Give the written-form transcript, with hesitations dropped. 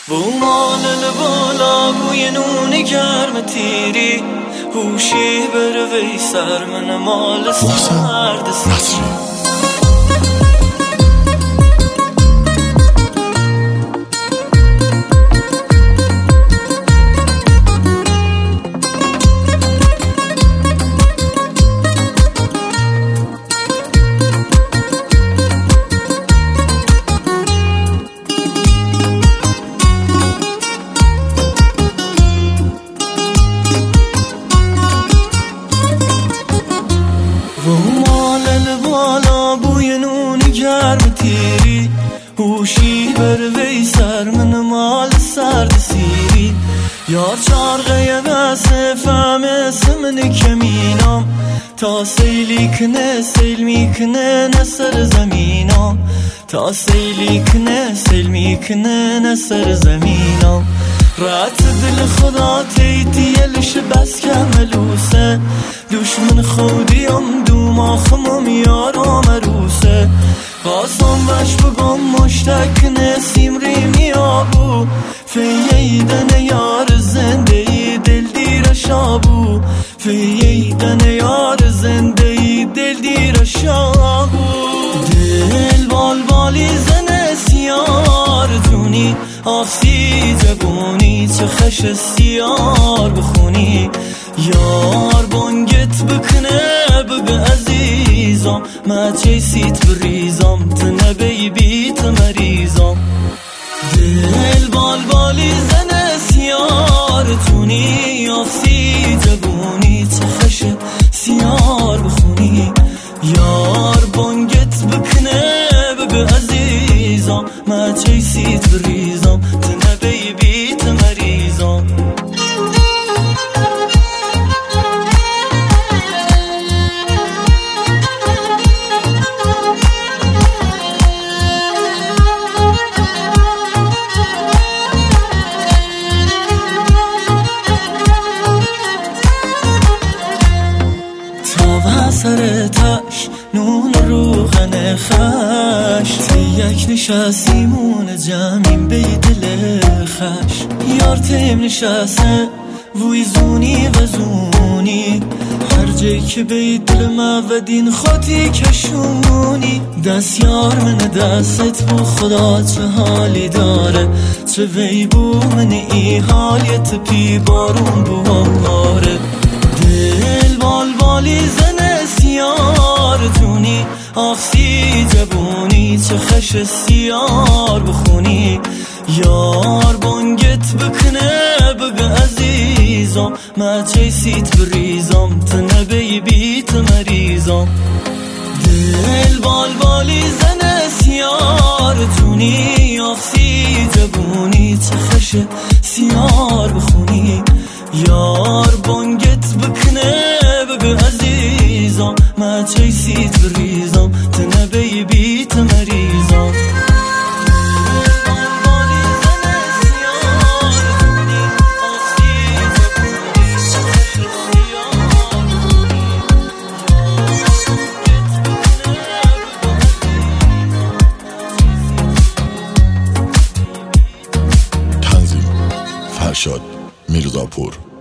بو مال بالا بوی نون گرم تیری هوشی بر وی سر من مال سرد سیری تیری هوشی بر وی سر من مال سرد سیری یار چارغه بس فهم اسمن کمینام تا سیلی کنه سیل میکنه نسر زمینام تا سیلی کنه سیل میکنه نسر زمینام رات دل خدا تیتیلش بس کملوسه دشمن خودیم دوما خمم یارم روسه قاسم وش بگم مشتک نسیم ریمی آبو فییدن یار زنده ای دل دیر شابو فییدن یار زنده ای دل دیر شابو دل بال بالی زن سیار جونی آخسی جبونی چه خش سیار بخونی یار بانگت بکنه بگه عزیزم ما چیسیت بریزم تنبی بیت مریزم دل بال بالی زن سیار جونی آخسی جبونی چه خش سیار بخونی یار بانگت بکنه بگه عزیزم ما چیسیت بریزم تنبی بیت مریزم سر تاش نون روغن خش یک نشستیمون جمعیم به دل خش یار تیم نشسته وی زونی و زونی هر جایی که به دل ما و دین خودی کشونی دست یار من دستت بو خدا چه حالی داره چه وی بو من ای حالیت پی بارون بو باره دل بال بالی زن سیار جونی آخسی جبونی چه خش سیار بخونی یار بانگت بکنه بگه عزیزم ما چیسیت بریزم تنبی بیت مریزم دل بال بالی زن سیار جونی آخسی جبونی چه خش سیار بخونی یار بانگت بکنه بگه عزیزم ما چیسیت بریزم تنبی بیت مریزم تنظیم فرشاد میرزاپور.